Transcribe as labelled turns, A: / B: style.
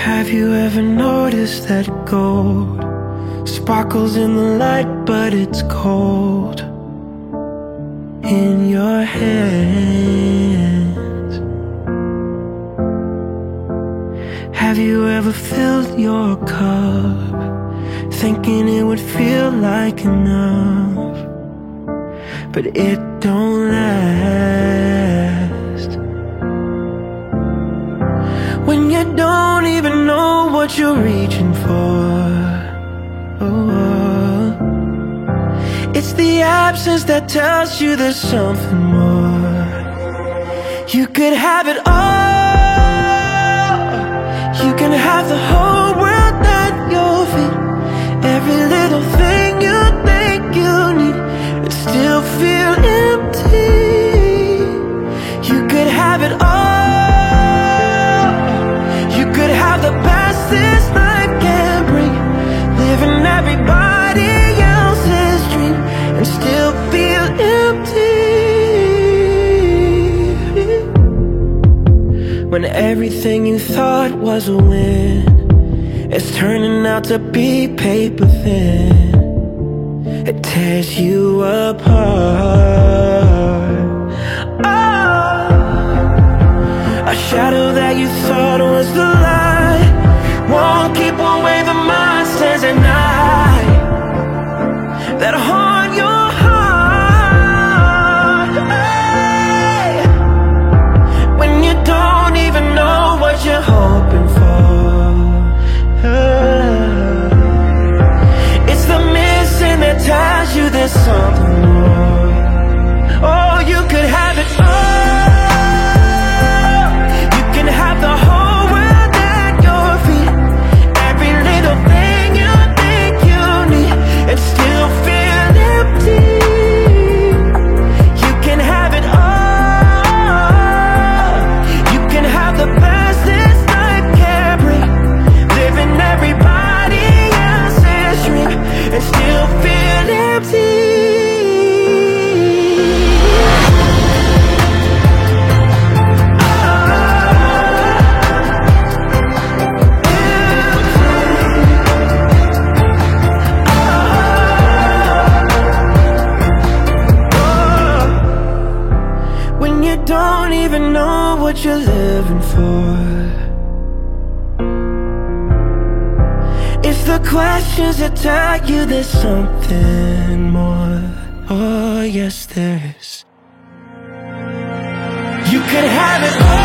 A: Have you ever noticed that gold sparkles in the light, but it's cold in your hands? Have you ever filled your cup thinking it would feel like enough, but it don't last? When you don't even know what you're reaching for, oh, it's the absence that tells you there's something more. You could have it all. You can have the whole world at your feet. Every little thing you think you need, and still feel empty. You could have it all. You could have the best this life can bring, living everybody else's dream, and still feel empty. When everything you thought was a win is turning out to be paper thin, it tears you apart. Oh, a shadow that you thought was the light won't keep away the monsters at night that haunt your heart. Hey, when you don't even know what you're hoping for, it's the missing that tells you there's something more. Oh, you could have it all. You can have the whole world at your feet. Every little thing you think you need, and still feel empty. You can have it all. You can have the best this life can bring, living everybody else's dream, and still feel empty. When you don't even know what you're living for, it's the questions that tell you there's something more. Oh, yes, there is. You could have it all.